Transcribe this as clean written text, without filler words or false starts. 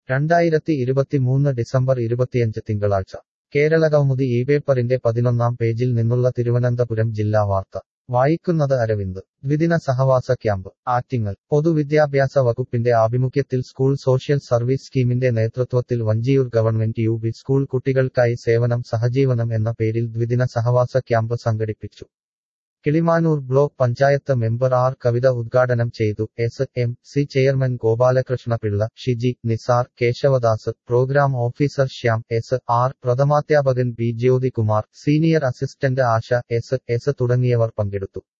2023 December 25 തിങ്കളാഴ്ച കേരളകൗമുദി ഈ പേപ്പറിന്റെ 11-ാം പേജിൽ നിന്നുള്ള തിരുവനന്തപുരം ജില്ലാ വാർത്ത വായിക്കുന്നത് അരവിന്ദ് ദ്വിദിന സഹവാസ ക്യാമ്പ് ആറ്റിങ്ങൽ പൊതുവിദ്യാഭ്യാസ വകുപ്പിന്റെ ആഭിമുഖ്യത്തിൽ സ്കൂൾ സോഷ്യൽ സർവീസ് സ്കീമിന്റെ നേതൃത്വത്തിൽ വഞ്ചിയൂർ ഗവൺമെന്റ് യു.പി. സ്കൂൾ കുട്ടികൾക്കായി സേവനം സഹജീവനം എന്ന പേരിൽ ദ്വിദിന സഹവാസ ക്യാമ്പ് സംഘടിപ്പിച്ചു. Kilimanoor block panchayat member R Kavitha ഉദ്ഘാടനം ചെയ്തു. SMC chairman Gopalakrishna Pillai, Shiji, Nisar, Keshavadas, programme officer Shyam SR., പ്രഥമാധ്യാപകൻ B Jyothikumar, senior assistant Asha S തുടങ്ങിയവർ പങ്കെടുത്തു.